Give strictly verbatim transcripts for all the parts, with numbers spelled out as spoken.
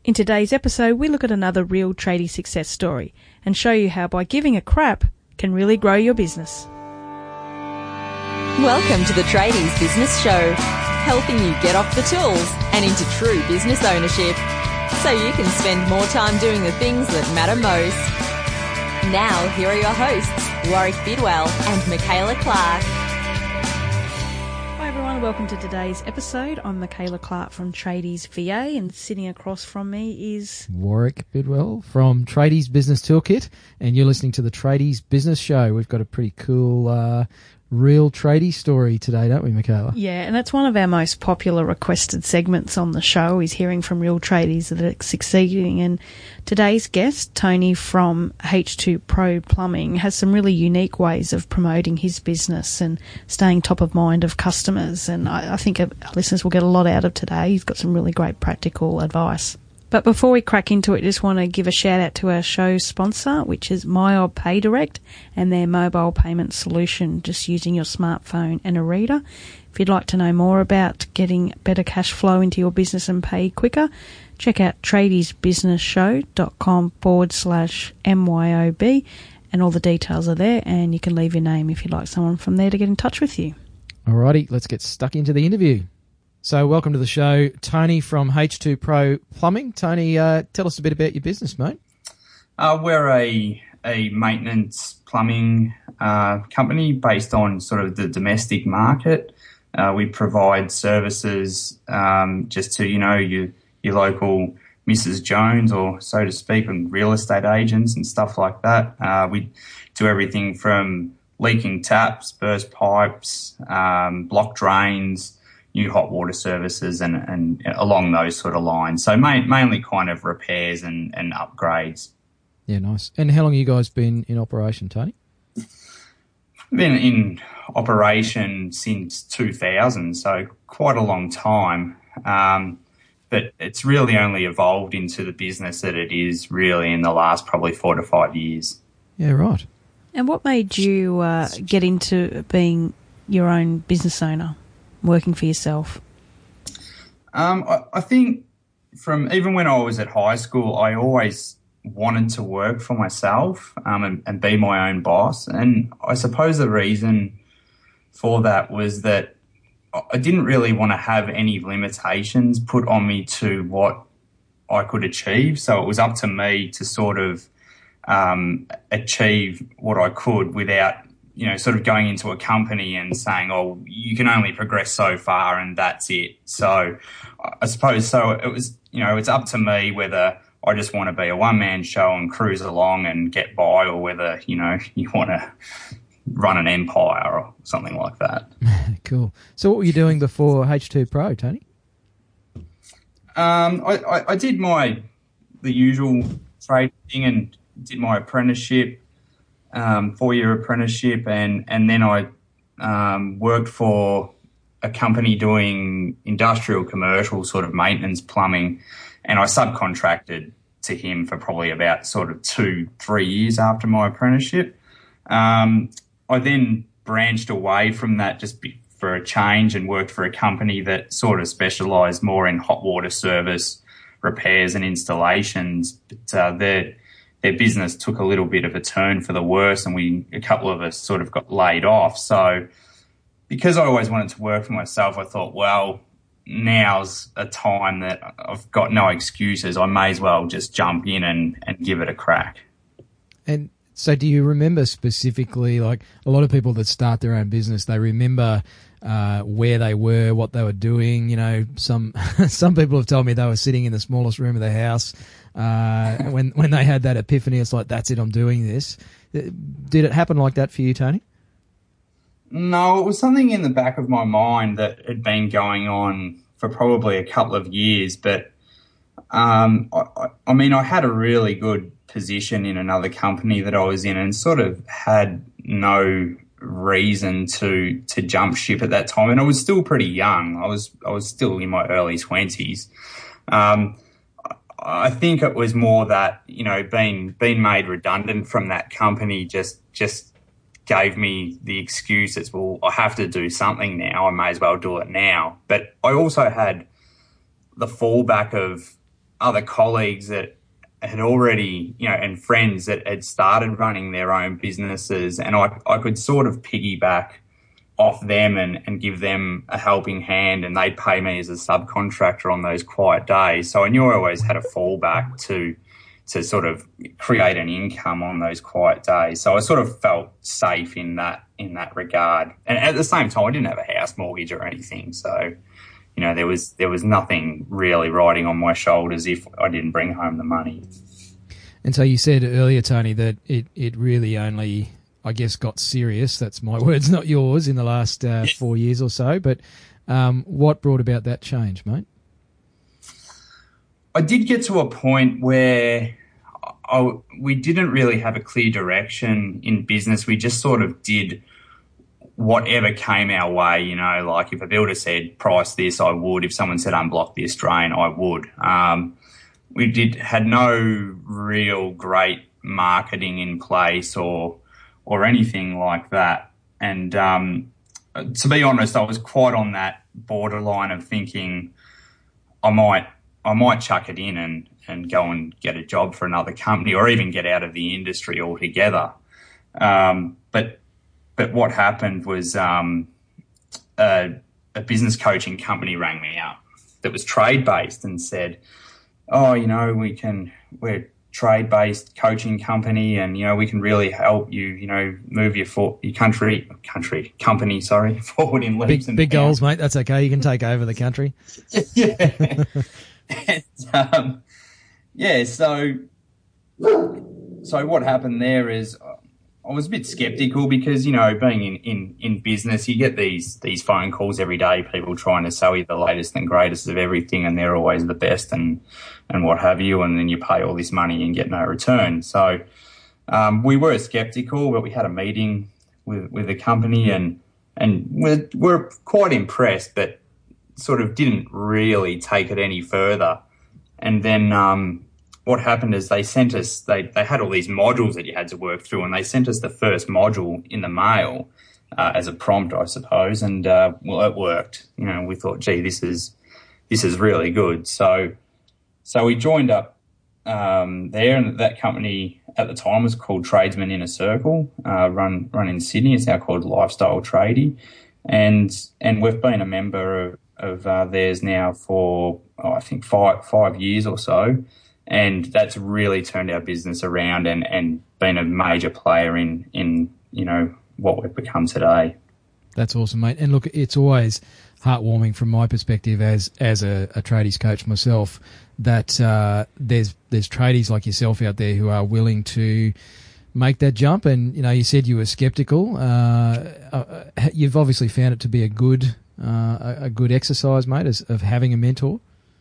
In today's episode, we look at another real tradie success story and show you how by giving a crap can really grow your business. Welcome to the Tradies Business Show, helping you get off the tools and into true business ownership so you can spend more time doing the things that matter most. Now, here are your hosts, Warwick Bidwell and Michaela Clark. Hi everyone, welcome to today's episode. I'm Michaela Clark from Tradies V A, and sitting across from me is Warwick Bidwell from Tradies Business Toolkit, and you're listening to the Tradies Business Show. We've got a pretty cool uh, real tradie story today, don't we, Michaela? Yeah, and that's one of our most popular requested segments on the show, is hearing from real tradies that are succeeding. And today's guest, Tony from H two Pro Plumbing, has some really unique ways of promoting his business and staying top of mind of customers. And I, I think our listeners will get a lot out of today. He's got some really great practical advice. But before we crack into it, I just want to give a shout out to our show sponsor, which is MyOb PayDirect and their mobile payment solution, just using your smartphone and a reader. If you'd like to know more about getting better cash flow into your business and pay quicker, check out tradiesbusinessshow.com forward slash MYOB, and all the details are there, and you can leave your name if you'd like someone from there to get in touch with you. Alrighty, let's get stuck into the interview. So welcome to the show, Tony from H two Pro Plumbing. Tony, uh, tell us a bit about your business, mate. Uh, we're a, a maintenance plumbing uh, company based on sort of the domestic market. Uh, we provide services um, just to, you know, your, your local Missus Jones, or so to speak, and real estate agents and stuff like that. Uh, we do everything from leaking taps, burst pipes, um, block drains, new hot water services, and, and along those sort of lines. So main, mainly kind of repairs and, and upgrades. Yeah, nice. And how long have you guys been in operation, Tony? Been in operation since two thousand, so quite a long time. Um, but it's really only evolved into the business that it is really in the last probably four to five years. Yeah, right. And what made you uh, get into being your own business owner, working for yourself? Um, I, I think from even when I was at high school, I always wanted to work for myself um, and, and be my own boss. And I suppose the reason for that was that I didn't really want to have any limitations put on me to what I could achieve. So it was up to me to sort of um, achieve what I could without, you know, sort of going into a company and saying, oh, you can only progress so far and that's it. So I suppose so it was, you know, it's up to me whether I just want to be a one-man show and cruise along and get by, or whether, you know, you want to run an empire or something like that. Cool. So what were you doing before H two Pro, Tony? Um, I, I, I did my, the usual trade thing and did my apprenticeship. Um, four-year apprenticeship, and, and then I um, worked for a company doing industrial commercial sort of maintenance plumbing, and I subcontracted to him for probably about sort of two, three years after my apprenticeship. Um, I then branched away from that just be, for a change, and worked for a company that sort of specialised more in hot water service repairs and installations. But uh, their their business took a little bit of a turn for the worse, and we a couple of us sort of got laid off. So because I always wanted to work for myself, I thought, well, now's a time that I've got no excuses. I may as well just jump in and, and give it a crack. And so do you remember specifically, like a lot of people that start their own business, they remember uh, where they were, what they were doing. You know, some some people have told me they were sitting in the smallest room of the house uh, when when they had that epiphany. It's like, that's it, I'm doing this. Did it happen like that for you, Tony? No, it was something in the back of my mind that had been going on for probably a couple of years. But, um, I, I mean, I had a really good position in another company that I was in, and sort of had no reason to to jump ship at that time. And I was still pretty young. I was I was still in my early twenties. Um, I think it was more that, you know, being being made redundant from that company just just gave me the excuse that, well, I have to do something now. I may as well do it now. But I also had the fallback of other colleagues that had already, you know, and friends that had started running their own businesses, and I, I could sort of piggyback off them and, and give them a helping hand, and they'd pay me as a subcontractor on those quiet days. So I knew I always had a fallback to to sort of create an income on those quiet days. So I sort of felt safe in that in that regard. And at the same time, I didn't have a house mortgage or anything. So, you know, there was there was nothing really riding on my shoulders if I didn't bring home the money. And so you said earlier, Tony, that it, it really only, I guess, got serious. That's my words, not yours, in the last uh, yes. four years or so. But um, what brought about that change, mate? I did get to a point where I, we didn't really have a clear direction in business. We just sort of did whatever came our way, you know, like if a builder said price this, I would. If someone said unblock this drain, I would. Um, we did had no real great marketing in place or or anything like that. And um, to be honest, I was quite on that borderline of thinking I might I might chuck it in and, and go and get a job for another company or even get out of the industry altogether. Um, but but what happened was um, a, a business coaching company rang me up that was trade-based and said, oh, you know, we can, we're a trade-based coaching company and, you know, we can really help you, you know, move your, for, your country, country, company, sorry, forward in leaps big, and Big bounds. goals, mate. That's okay. You can take over the country. Yeah. And, um, yeah, so so what happened there is I was a bit sceptical because, you know, being in, in, in business, you get these these phone calls every day, people trying to sell you the latest and greatest of everything, and they're always the best and, and what have you, and then you pay all this money and get no return. So um, we were sceptical, but we had a meeting with, with the company and, and we're, we're quite impressed, but sort of didn't really take it any further. And then um, what happened is they sent us, they, they had all these modules that you had to work through, and they sent us the first module in the mail uh, as a prompt, I suppose. And, uh, well, it worked. You know, we thought, gee, this is this is really good. So so we joined up um, there, and that company at the time was called Tradesmen Inner Circle, uh, run run in Sydney. It's now called Lifestyle Tradie. And and we've been a member of of uh, theirs now for, oh, I think, five five years or so. And that's really turned our business around and, and been a major player in, in, you know, what we've become today. That's awesome, mate. And look, it's always heartwarming from my perspective as as a, a tradies coach myself that uh, there's there's tradies like yourself out there who are willing to make that jump. And, you know, you said you were sceptical. Uh, uh, you've obviously found it to be a good uh, a, a good exercise, mate, as, of having a mentor.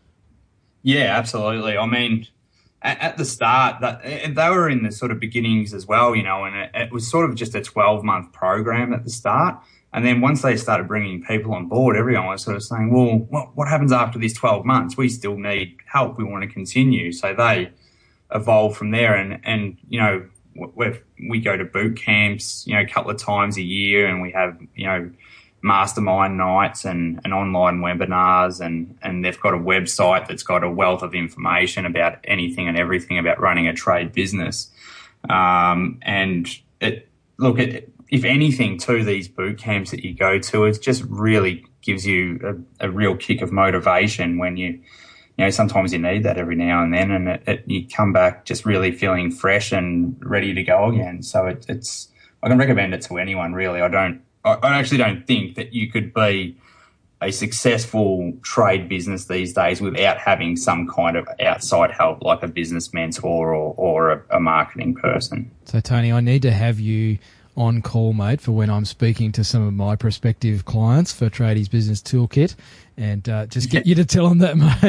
Yeah, absolutely. I mean, at, at the start, that they were in the sort of beginnings as well, you know, and it, it was sort of just a twelve-month program at the start. And then once they started bringing people on board, everyone was sort of saying, well, what, what happens after these twelve months? We still need help. We want to continue. So they evolved from there. And, and you know, we we go to boot camps, you know, a couple of times a year, and we have, you know, mastermind nights and, and online webinars, and, and they've got a website that's got a wealth of information about anything and everything about running a trade business. Um, and it, look, it, if anything, to these boot camps that you go to, it just really gives you a, a real kick of motivation when you, you know, sometimes you need that every now and then, and it, it, you come back just really feeling fresh and ready to go again. So it, it's, I can recommend it to anyone, really. I don't, I actually don't think that you could be a successful trade business these days without having some kind of outside help, like a business mentor or, or a, a marketing person. So, Tony, I need to have you on call, mate, for when I'm speaking to some of my prospective clients for Tradies Business Toolkit, and uh, just get you to tell them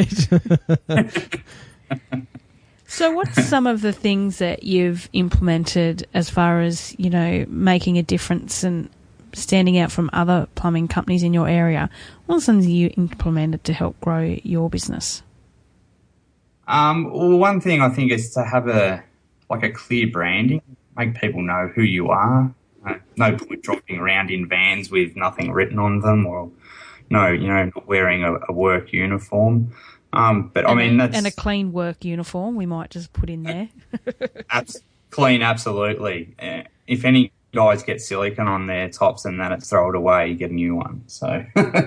that, mate. So what's some of the things that you've implemented as far as, you know, making a difference and standing out from other plumbing companies in your area? What are some things you implemented to help grow your business? Um, well, one thing I think is to have a like a clear branding, make people know who you are. Uh, no point dropping around in vans with nothing written on them, or no, you know, not wearing a, a work uniform. Um, but and I mean, a, that's and a clean work uniform. We might just put in there. abs- clean, absolutely. Uh, if any guys get silicone on their tops and then it's throw it away, you get a new one. So,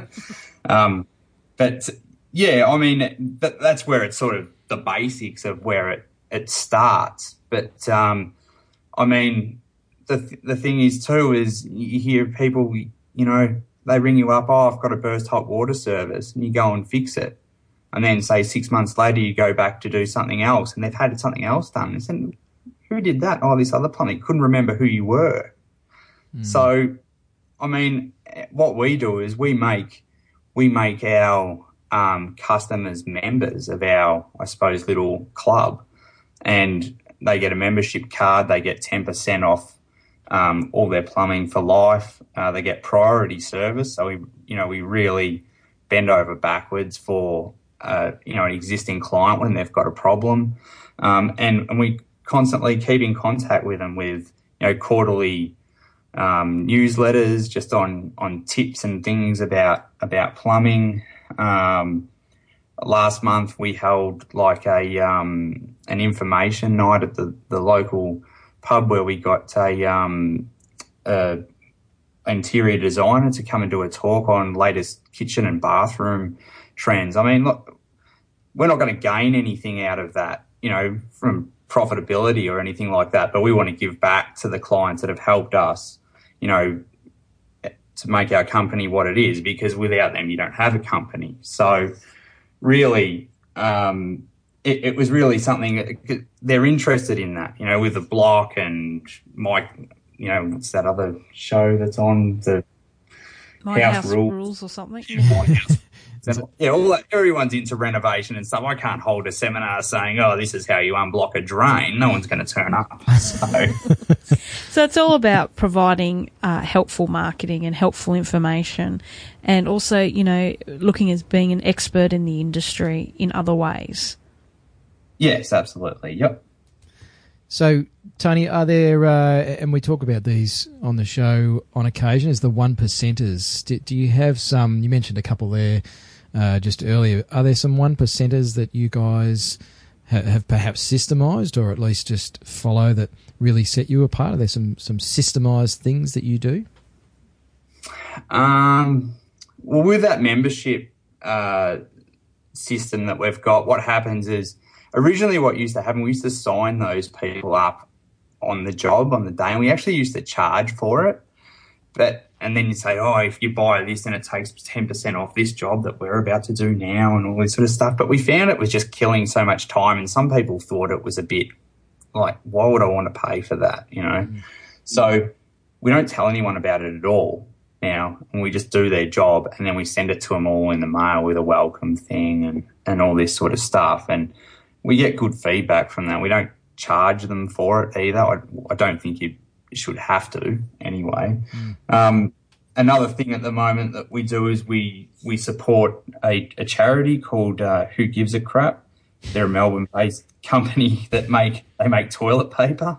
um, but yeah, I mean, that, that's where it's sort of the basics of where it, it starts. But, um, I mean, the, th- the thing is too, is you hear people, you know, they ring you up, oh, I've got a burst hot water service, and you go and fix it. And then say six months later, you go back to do something else and they've had something else done. And said, who did that? Oh, this other plumbing. Couldn't remember who you were. Mm. So, I mean, what we do is we make, we make our um, customers members of our, I suppose, little club, and they get a membership card. They get ten percent off um, all their plumbing for life. Uh, they get priority service. So we, you know, we really bend over backwards for, uh, you know, an existing client when they've got a problem. Um, and, and we constantly keep in contact with them with, you know, quarterly um, newsletters just on, on tips and things about, about plumbing. Um, last month we held like a, um, an information night at the, the local pub where we got a, um, a interior designer to come and do a talk on latest kitchen and bathroom trends. I mean, look, we're not going to gain anything out of that, you know, from profitability or anything like that, but we want to give back to the clients that have helped us, you know, to make our company what it is, because without them, you don't have a company. So really, um, it, it was really something that they're interested in that, you know, with the block and Mike, you know, what's that other show that's on, the My House, House Rules. Rules or something. Yeah, all that, everyone's into renovation and stuff. I can't hold a seminar saying, oh, this is how you unblock a drain. No one's going to turn up. So, so it's all about providing uh, helpful marketing and helpful information, and also, you know, looking as being an expert in the industry in other ways. Yes, absolutely. Yep. So, Tony, are there, uh, and we talk about these on the show on occasion, is the one percenters. Do, do you have some, you mentioned a couple there uh, just earlier, are there some one percenters that you guys ha- have perhaps systemised, or at least just follow, that really set you apart? Are there some, some systemised things that you do? Um, well, with that membership uh, system that we've got, what happens is, originally what used to happen, we used to sign those people up on the job on the day, and we actually used to charge for it. But and then you say, oh, if you buy this, then it takes ten percent off this job that we're about to do now and all this sort of stuff. But we found it was just killing so much time, and some people thought it was a bit like, why would I want to pay for that, you know? Mm-hmm. So we don't tell anyone about it at all now, and we just do their job, and then we send it to them all in the mail with a welcome thing and, and all this sort of stuff. And we get good feedback from that. We don't charge them for it either. I, I don't think you should have to anyway. Mm. Um, another thing at the moment that we do is we we support a, a charity called uh, Who Gives a Crap. They're a Melbourne-based company that make they make toilet paper,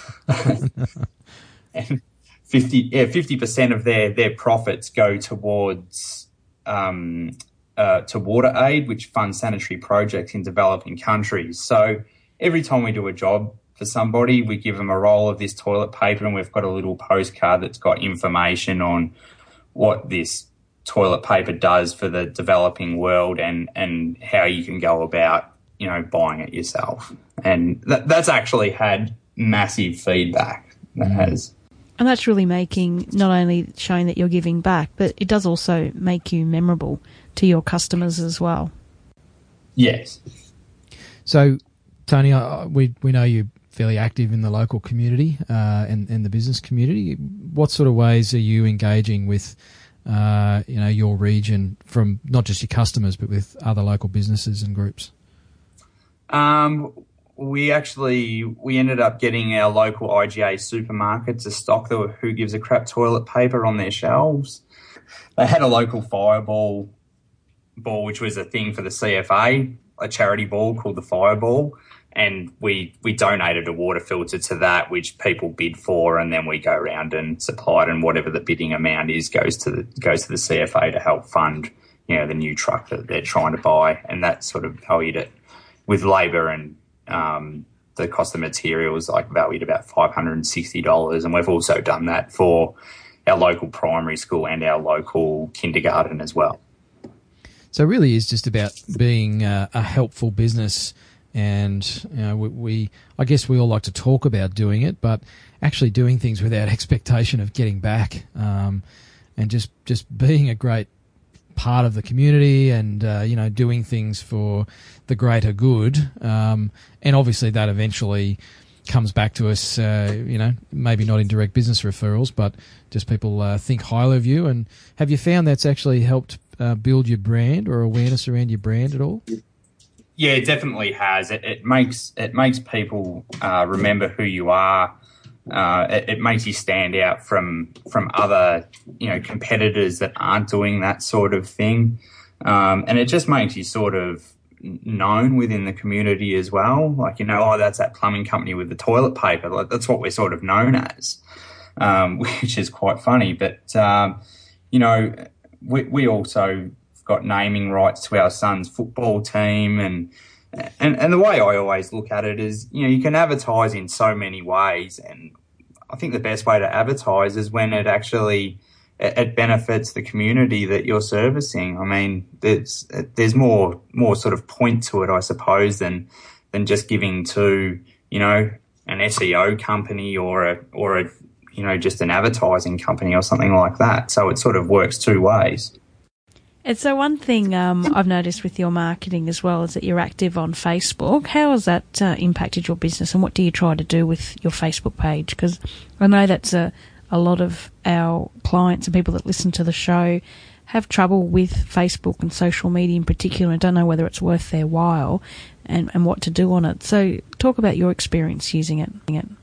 and fifty yeah fifty percent of their their profits go towards um, uh, to water aid, which funds sanitary projects in developing countries. So every time we do a job for somebody, we give them a roll of this toilet paper, and we've got a little postcard that's got information on what this toilet paper does for the developing world, and, and how you can go about, you know, buying it yourself. And that, that's actually had massive feedback. That has. And that's really making, not only showing that you're giving back, but it does also make you memorable to your customers as well. Yes. So, Tony, uh, we we know you're fairly active in the local community uh, and, and the business community. What sort of ways are you engaging with, uh, you know, your region, from not just your customers, but with other local businesses and groups? Um, we actually, we ended up getting our local I G A supermarket to stock the Who Gives a Crap toilet paper on their shelves. They had a local fireball ball, which was a thing for the C F A, a charity ball called the Fireball, and we we donated a water filter to that, which people bid for, and then we go around and supply it, and whatever the bidding amount is goes to the goes to the C F A to help fund you know, the new truck that they're trying to buy, and that's sort of valued it with labour and um, the cost of materials, like valued about five hundred sixty dollars. And we've also done that for our local primary school and our local kindergarten as well. So it really is just about being uh, a helpful business. And you know, we, we, I guess we all like to talk about doing it, but actually doing things without expectation of getting back, um, and just, just being a great part of the community, and uh, you know, doing things for the greater good. Um, and obviously that eventually comes back to us. Uh, you know, maybe not in direct business referrals, but just people uh, think highly of you. And have you found that's actually helped uh, build your brand or awareness around your brand at all? Yeah, it definitely has. It, it makes it makes people uh, remember who you are. Uh, it, it makes you stand out from from other, you know, competitors that aren't doing that sort of thing, um, and it just makes you sort of known within the community as well. Like, you know, oh, that's that plumbing company with the toilet paper. Like, that's what we're sort of known as, um, which is quite funny. But um, you know, we we also got naming rights to our son's football team, and and and the way I always look at it is, you know, you can advertise in so many ways, and I think the best way to advertise is when it actually it, it benefits the community that you're servicing. I mean, there's there's more more sort of point to it, I suppose, than than just giving to, you know, an S E O company or a or a you know, just an advertising company or something like that. So it sort of works two ways. And so one thing um, I've noticed with your marketing as well is that you're active on Facebook. How has that uh, impacted your business, and what do you try to do with your Facebook page? Because I know that's a, a lot of our clients and people that listen to the show have trouble with Facebook and social media in particular, and don't know whether it's worth their while and, and what to do on it. So talk about your experience using it.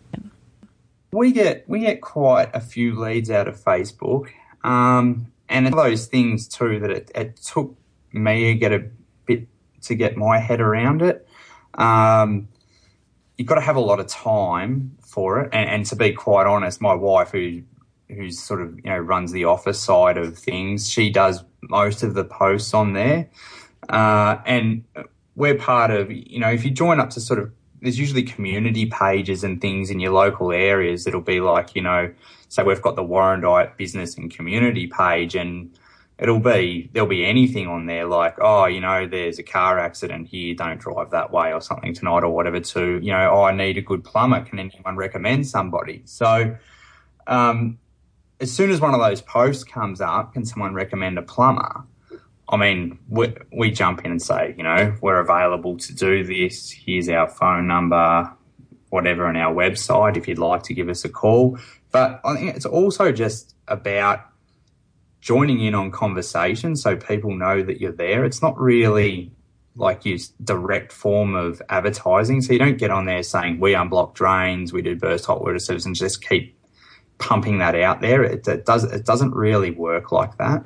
We get we get quite a few leads out of Facebook. Um And it's those things too that it, it took me to get a bit to get my head around it. Um, you've got to have a lot of time for it, and, and to be quite honest, my wife, who who's sort of, you know, runs the office side of things, she does most of the posts on there. Uh, and we're part of, you know, if you join up to sort of, there's usually community pages and things in your local areas that'll be like, you know, so we've got the Warrandyte business and community page, and it'll be, there'll be anything on there like, oh, you know, there's a car accident here, don't drive that way or something tonight or whatever, to, you know, oh, I need a good plumber, can anyone recommend somebody? So um, as soon as one of those posts comes up, can someone recommend a plumber? I mean, we, we jump in and say, you know, we're available to do this. Here's our phone number, whatever, on our website if you'd like to give us a call. But I think it's also just about joining in on conversation so people know that you're there. It's not really like your direct form of advertising. So you don't get on there saying we unblock drains, we do burst hot water service, and just keep pumping that out there. It, it, does, it doesn't really work like that.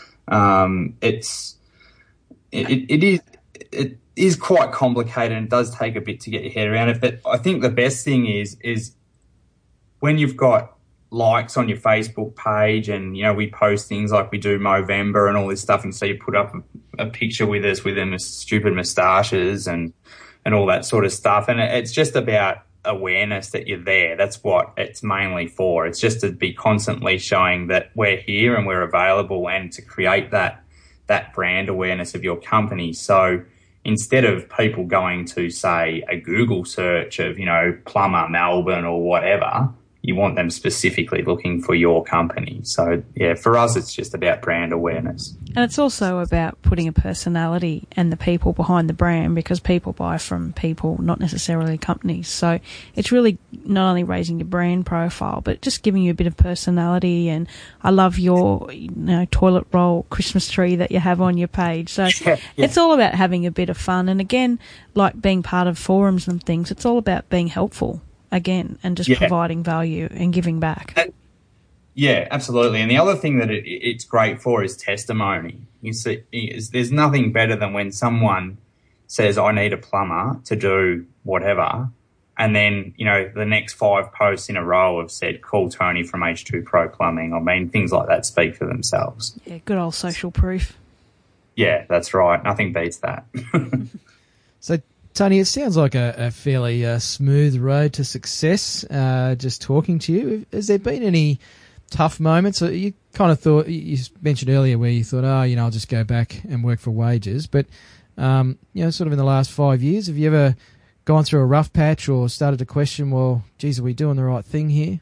Um, it's, it, it is, it is quite complicated, and it does take a bit to get your head around it. But I think the best thing is, is when you've got likes on your Facebook page, and, you know, we post things like we do Movember and all this stuff, and so you put up a, a picture with us with them stupid moustaches and, and all that sort of stuff. And it, it's just about awareness that you're there. That's what it's mainly for. It's just to be constantly showing that we're here and we're available, and to create that that brand awareness of your company. So instead of people going to, say, a Google search of, you know, plumber Melbourne or whatever, you want them specifically looking for your company. So, yeah, for us, it's just about brand awareness. And it's also about putting a personality and the people behind the brand, because people buy from people, not necessarily companies. So it's really not only raising your brand profile, but just giving you a bit of personality. And I love your, you know, toilet roll Christmas tree that you have on your page. So yeah, yeah. It's all about having a bit of fun. And again, like being part of forums and things, it's all about being helpful. Again, and just yeah. providing value and giving back. Uh, yeah, absolutely. And the other thing that it, it's great for is testimony. You see, is, there's nothing better than when someone says, I need a plumber to do whatever, and then, you know, the next five posts in a row have said, call Tony from H two Pro Plumbing. I mean, things like that speak for themselves. Yeah, good old social proof. yeah, that's right. Nothing beats that. So, Tony, it sounds like a, a fairly uh, smooth road to success, uh, just talking to you. Has there been any tough moments? You kind of thought, you mentioned earlier where you thought, oh, you know, I'll just go back and work for wages. But, um, you know, sort of in the last five years, have you ever gone through a rough patch or started to question, well, geez, are we doing the right thing here?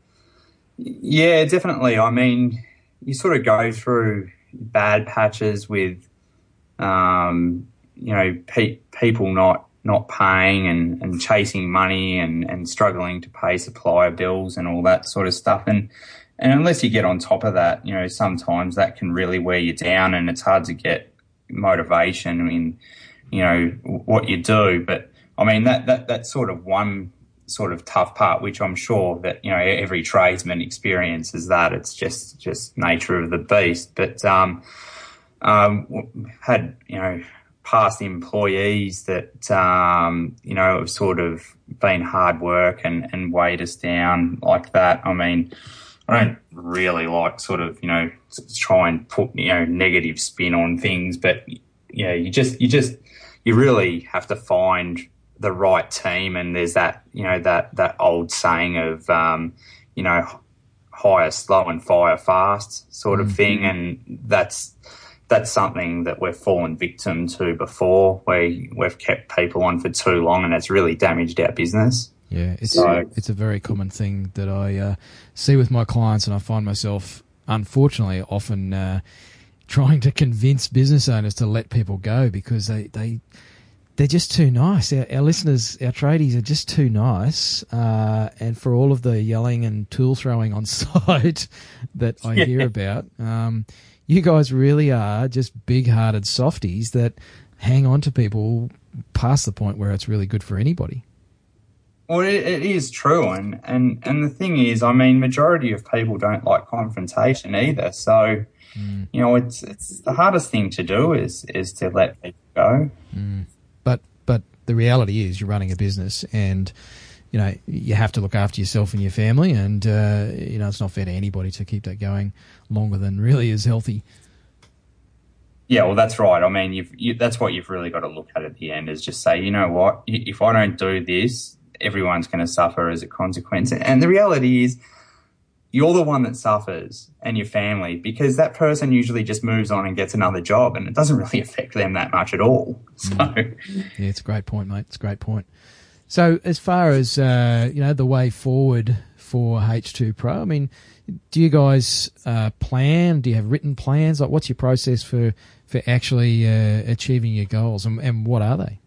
Yeah, definitely. I mean, you sort of go through bad patches with, um, you know, pe- people not not paying and, and chasing money and, and struggling to pay supplier bills and all that sort of stuff. And and unless you get on top of that, you know, sometimes that can really wear you down and it's hard to get motivation in, you know, what you do. But, I mean, that, that that's sort of one sort of tough part, which I'm sure that, you know, every tradesman experiences that. It's just, just nature of the beast. But um, um, had, you know, past employees that, um, you know, have sort of been hard work and, and weighed us down like that. I mean, I don't really like sort of, you know, try and put, you know, negative spin on things, but, you know, you just, you just, you really have to find the right team. And there's that, you know, that, that old saying of, um, you know, hire slow and fire fast sort of mm-hmm. thing. And that's, that's something that we've fallen victim to before, where we've kept people on for too long and it's really damaged our business. Yeah, it's so, it's a very common thing that I uh, see with my clients, and I find myself, unfortunately, often uh, trying to convince business owners to let people go because they, they, they're just too nice. Our, our listeners, our tradies are just too nice, uh, and for all of the yelling and tool throwing on site that I yeah. hear about, um, you guys really are just big-hearted softies that hang on to people past the point where it's really good for anybody. Well, it, it is true, and, and, and the thing is, I mean, majority of people don't like confrontation either. So, mm. you know, it's it's the hardest thing to do is is to let people go. Mm. But but the reality is, you're running a business, and you know you have to look after yourself and your family, and uh, you know it's not fair to anybody to keep that going longer than really is healthy. Yeah, well, that's right. I mean, you've, you, that's what you've really got to look at at the end is just say, you know what, if I don't do this, everyone's going to suffer as a consequence. And the reality is you're the one that suffers and your family, because that person usually just moves on and gets another job and it doesn't really affect them that much at all. So, mm. Yeah, it's a great point, mate. It's a great point. So as far as, uh, you know, the way forward for H two Pro, I mean, do you guys uh, plan? Do you have written plans? Like, what's your process for, for actually uh, achieving your goals, and, and what are they?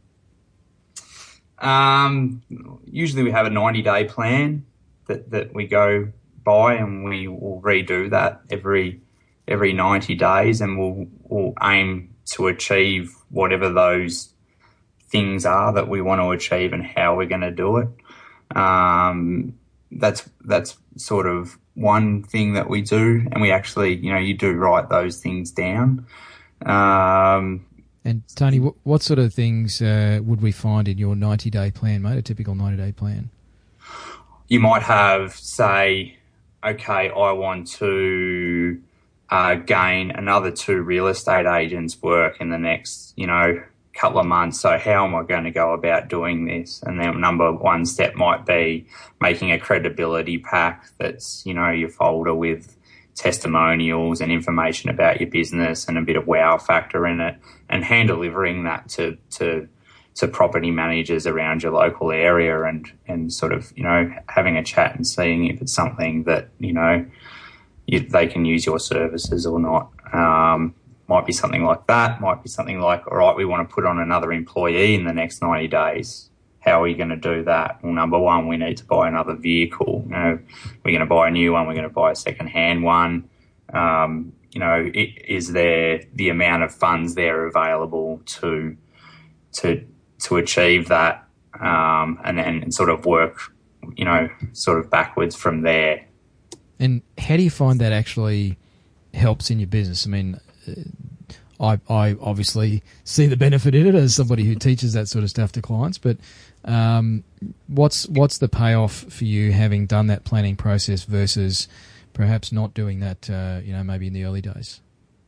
Um, usually we have a ninety-day plan that, that we go by, and we will redo that every every ninety days, and we'll, we'll aim to achieve whatever those things are that we want to achieve and how we're going to do it. Um, that's that's sort of one thing that we do, and we actually, you know, you do write those things down. Um, and Tony, what, what sort of things uh, would we find in your ninety-day plan, mate, a typical ninety-day plan? You might have, say, okay, I want to uh, gain another two real estate agents' work in the next, you know, couple of months. So how am I going to go about doing this? And then number one step might be making a credibility pack that's, you know, your folder with testimonials and information about your business and a bit of wow factor in it, and hand delivering that to to to property managers around your local area, and and sort of, you know, having a chat and seeing if it's something that, you know, you, they can use your services or not. Um, might be something like that. Might be something like, all right, we want to put on another employee in the next ninety days. How are we going to do that? Well, number one, we need to buy another vehicle. You know, we're going to buy a new one. We're going to buy a second-hand one. Um, you know, it, is there the amount of funds there available to to to achieve that, um, and then sort of work, you know, sort of backwards from there. And how do you find that actually helps in your business? I mean, I, I obviously see the benefit in it as somebody who teaches that sort of stuff to clients, but um, what's what's the payoff for you having done that planning process versus perhaps not doing that, uh, you know, maybe in the early days?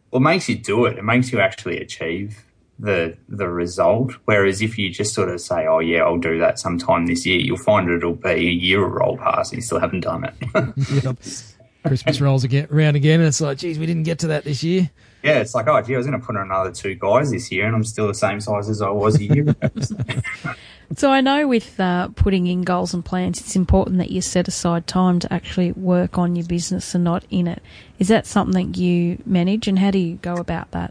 well, it makes you do it. It makes you actually achieve the the result. Whereas if you just sort of say, oh, yeah, I'll do that sometime this year, you'll find it'll be a year or roll past and you still haven't done it. Yep. Christmas rolls again, around again, and it's like, geez, we didn't get to that this year. Yeah, it's like, oh, gee, I was going to put on another two guys this year and I'm still the same size as I was a year ago. So I know with uh, putting in goals and plans, it's important that you set aside time to actually work on your business and not in it. Is that something you manage, and how do you go about that?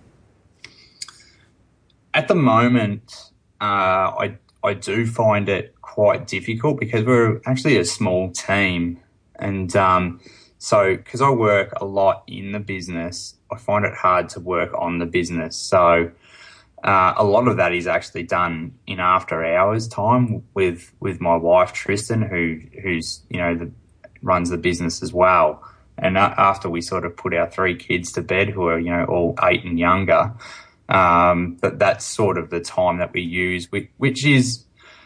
At the moment, uh, I I do find it quite difficult because we're actually a small team, and um, so because I work a lot in the business, I find it hard to work on the business. So uh, a lot of that is actually done in after hours time with with my wife Tristan, who who's you know the, runs the business as well. And uh, after we sort of put our three kids to bed, who are you know all eight and younger. Um, but that's sort of the time that we use, which is,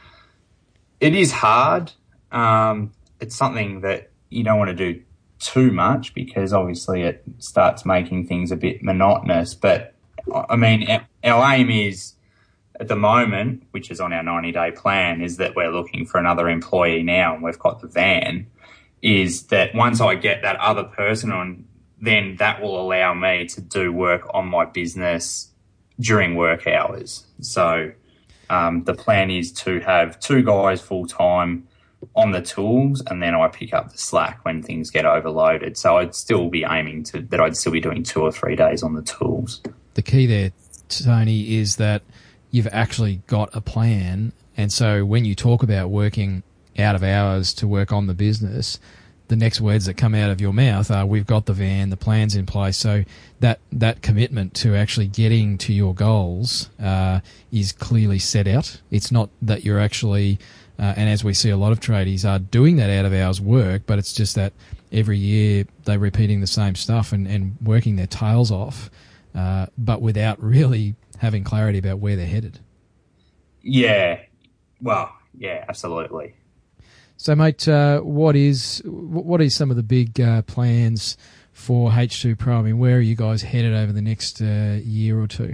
it is hard. Um, it's something that you don't want to do too much because obviously it starts making things a bit monotonous. But I mean, our aim is at the moment, which is on our ninety day plan, is that we're looking for another employee now and we've got the van, is that once I get that other person on, then that will allow me to do work on my business during work hours. So um, the plan is to have two guys full-time on the tools, and then I pick up the slack when things get overloaded. So I'd still be aiming to that I'd still be doing two or three days on the tools. The key there, Tony, is that you've actually got a plan, and so when you talk about working out of hours to work on the business, the next words that come out of your mouth are, we've got the van, the plan's in place. So that, that commitment to actually getting to your goals uh, is clearly set out. It's not that you're actually, uh, and as we see a lot of tradies are doing that out of hours work, but it's just that every year they're repeating the same stuff and, and working their tails off, uh, but without really having clarity about where they're headed. Yeah, well, yeah, absolutely. So, mate, uh, what is what is some of the big uh, plans for H two Pro? I mean, where are you guys headed over the next uh, year or two?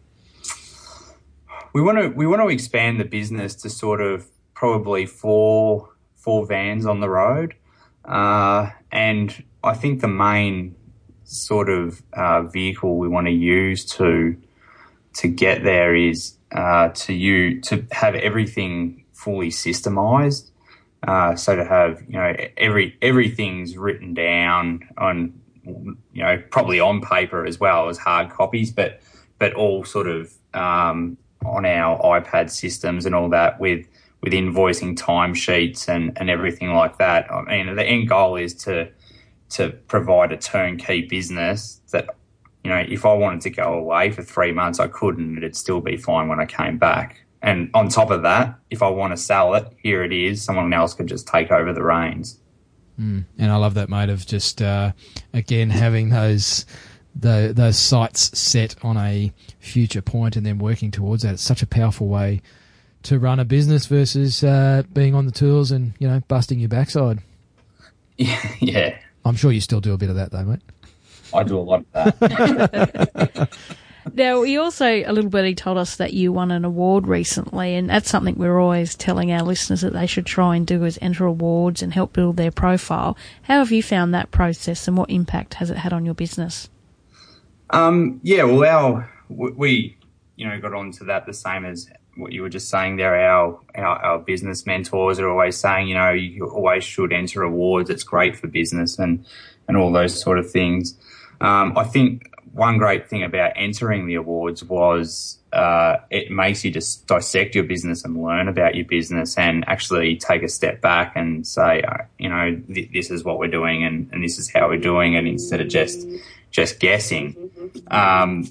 We want to we want to expand the business to sort of probably four four vans on the road, uh, and I think the main sort of uh, vehicle we want to use to to get there is uh, to you to have everything fully systemized. Uh, so to have, you know, every everything's written down on, you know, probably on paper as well as hard copies, but but all sort of um, on our iPad systems and all that with with invoicing timesheets and, and everything like that. I mean, the end goal is to to provide a turnkey business that, you know, if I wanted to go away for three months, I could, and it'd still be fine when I came back. And on top of that, if I want to sell it, here it is. Someone else could just take over the reins. Mm. And I love that, mate, of just, uh, again, having those the, those sights set on a future point and then working towards that. It's such a powerful way to run a business versus uh, being on the tools and, you know, busting your backside. Yeah, yeah. I'm sure you still do a bit of that, though, mate. I do a lot of that. Now, he also, a little bit, he told us that you won an award recently, and that's something we're always telling our listeners that they should try and do, is enter awards and help build their profile. How have you found that process, and what impact has it had on your business? Um, yeah, well, our, we, you know, got onto that the same as what you were just saying there. Our, our, our business mentors are always saying, you know, you always should enter awards. It's great for business and, and all those sort of things. Um, I think one great thing about entering the awards was uh, it makes you just dissect your business and learn about your business and actually take a step back and say, uh, you know, th- this is what we're doing and, and this is how we're doing it, instead of just just guessing. Um,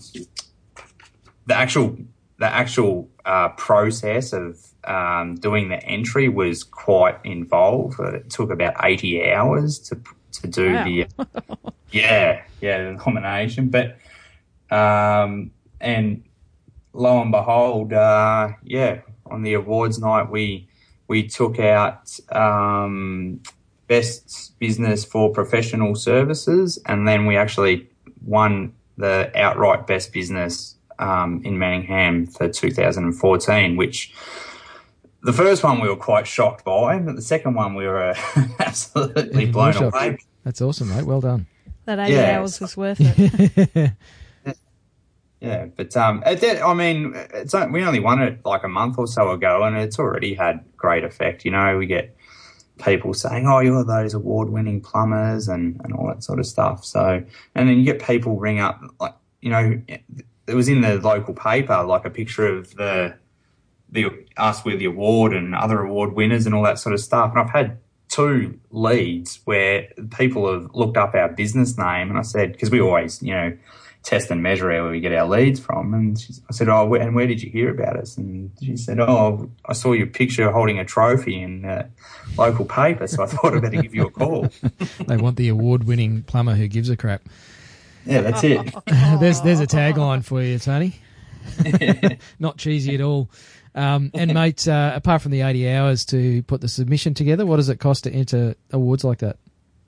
the actual the actual uh, process of um, doing the entry was quite involved. It took about eighty hours to to do wow. the yeah yeah the nomination, but um, and lo and behold, uh, yeah, on the awards night we we took out um, best business for professional services, and then we actually won the outright best business um, in Manningham for two thousand fourteen, which the first one we were quite shocked by, but the second one we were uh, absolutely Even blown more shocked. away. That's awesome, mate. Well done. That eighty Yeah. hours was worth it. Yeah, but um, it did, I mean, it's on- we only won it like a month or so ago, and it's already had great effect. You know, we get people saying, "Oh, you're those award-winning plumbers," and, and all that sort of stuff. So, and then you get people ring up, like, you know, it was in the local paper, like a picture of the the us with the award and other award winners and all that sort of stuff. And I've had two leads where people have looked up our business name, and I said, because we always, you know, test and measure where we get our leads from. And she, I said, oh, where, and where did you hear about us? And she said, oh, I saw your picture holding a trophy in a local paper, so I thought I'd better give you a call. They want the award-winning plumber who gives a crap. Yeah, that's it. there's there's a tagline for you, Tony. Not cheesy at all. Um, and, mate, uh, apart from the eighty hours to put the submission together, what does it cost to enter awards like that?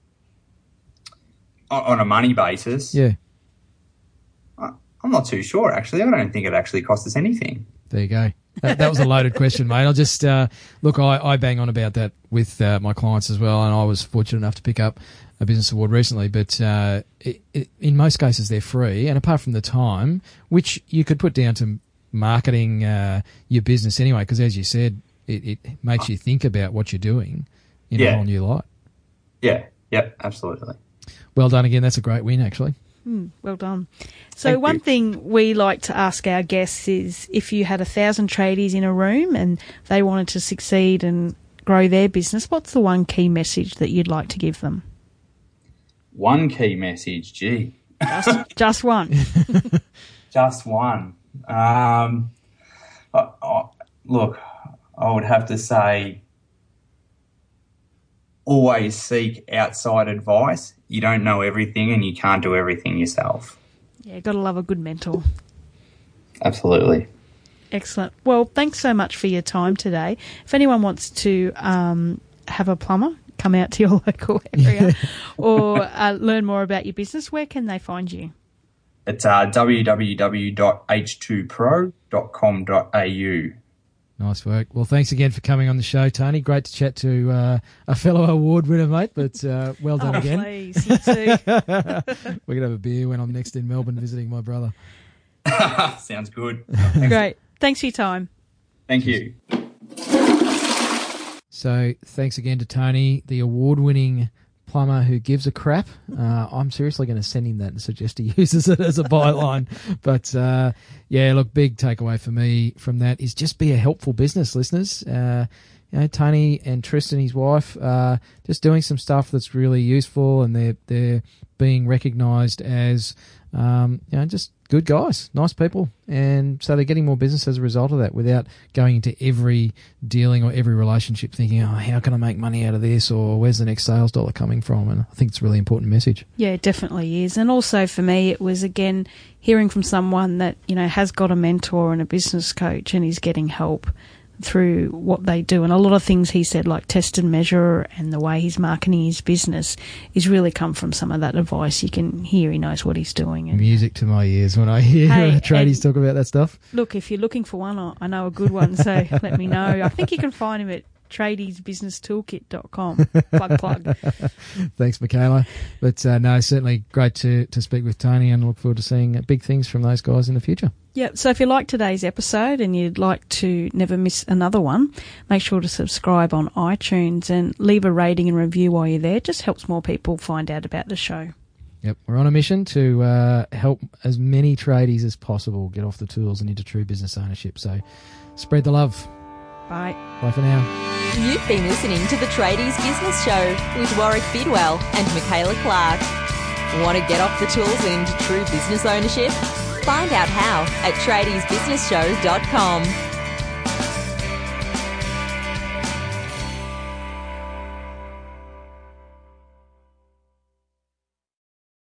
On on a money basis, Yeah, I- I'm not too sure, actually. I don't think it actually cost us anything. there you go. That, that was a loaded question, mate. I'll just, uh, look, I, I bang on about that with uh, my clients as well, and I was fortunate enough to pick up a business award recently, but uh, it, it, in most cases they're free, and apart from the time, which you could put down to marketing uh, your business anyway, because as you said, it, it makes you think about what you're doing in a Yeah. whole new light. Yeah, yep, absolutely. Well done again. That's a great win, actually. Mm, well done. So Thank one you. thing we like to ask our guests is if you had a thousand tradies in a room and they wanted to succeed and grow their business, what's the one key message that you'd like to give them? One key message, gee. Just, just one. Just one. Um, I, I, look, I would have to say always seek outside advice. You don't know everything and you can't do everything yourself. Yeah, got to love a good mentor. Absolutely. Excellent. Well, thanks so much for your time today. If anyone wants to um, have a plumber come out to your local area or uh, learn more about your business, where can they find you? It's uh, w w w dot h two pro dot com dot a u. Nice work. Well, thanks again for coming on the show, Tony. Great to chat to uh, a fellow award winner, mate, but uh, well done Oh, again. please, you too. We're going to have a beer when I'm next in Melbourne visiting my brother. Sounds good. Great. Thanks for your time. Thank you. So thanks again to Tony, the award-winning plumber who gives a crap. Uh, I'm seriously going to send him that and suggest he uses it as a byline. But, uh, yeah, look, big takeaway for me from that is just be a helpful business, listeners. Uh, you know, Tony and Tristan, his wife, uh, just doing some stuff that's really useful, and they're, they're being recognised as, um, you know, just good guys, nice people. And so they're getting more business as a result of that without going into every dealing or every relationship thinking, oh, how can I make money out of this, or where's the next sales dollar coming from? And I think it's a really important message. Yeah, it definitely is. And also for me, it was, again, hearing from someone that, you know, has got a mentor and a business coach and is getting help through what they do. And a lot of things he said, like test and measure and the way he's marketing his business, is really come from some of that advice. You can hear he knows what he's doing. And Music to my ears when I hear Hey, tradies and- talk about that stuff. look, if you're looking for one, I I know a good one, so let me know. I think you can find him at tradies business toolkit dot com. Plug, plug. Thanks, Michaela. But uh, no, certainly great to, to speak with Tony, and look forward to seeing big things from those guys in the future. Yeah, so if you like today's episode and you'd like to never miss another one, make sure to subscribe on iTunes and leave a rating and review while you're there. It just helps more people find out about the show. Yep, we're on a mission to uh, help as many tradies as possible get off the tools and into true business ownership. So spread the love. Bye. Bye for now. You've been listening to the Tradies Business Show with Warwick Bidwell and Michaela Clark. Want to get off the tools and into true business ownership? Find out how at tradies business show dot com.